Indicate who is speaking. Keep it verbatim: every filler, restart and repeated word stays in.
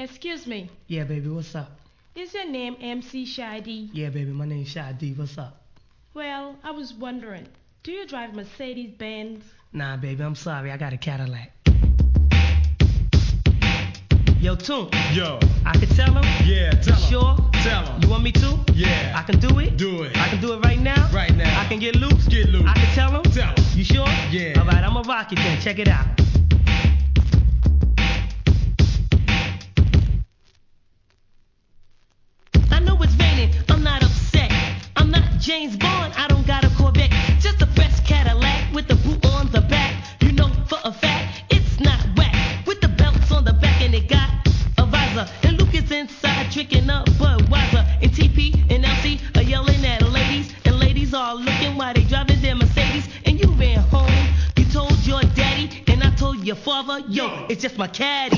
Speaker 1: Excuse me.
Speaker 2: Yeah, baby, what's up?
Speaker 1: Is your name M C Shady?
Speaker 2: Yeah, baby, my name's Shady. What's up?
Speaker 1: Well, I was wondering, do you drive Mercedes-Benz?
Speaker 2: Nah, baby, I'm sorry. I got a Cadillac. Yo, Toon.
Speaker 3: Yo.
Speaker 2: I can tell him?
Speaker 3: Yeah, tell him.
Speaker 2: Sure?
Speaker 3: Tell him.
Speaker 2: You want me to?
Speaker 3: Yeah.
Speaker 2: I can do it?
Speaker 3: Do it.
Speaker 2: I can do it right now?
Speaker 3: Right now.
Speaker 2: I can get loose?
Speaker 3: Get loose.
Speaker 2: I can tell him?
Speaker 3: Tell him.
Speaker 2: You sure?
Speaker 3: Yeah.
Speaker 2: All right, I'm gonna rock it then. Check it out. I know it's raining. I'm not upset. I'm not James Bond. I don't got a Corvette. Just a fresh Cadillac with the boot on the back. You know for a fact it's not whack. With the belts on the back and it got a visor. And Luke is inside drinking up Budweiser. And T P and L C are yelling at ladies. And ladies are looking while they driving their Mercedes. And you ran home. You told your daddy and I told your father, yo, it's just my caddy.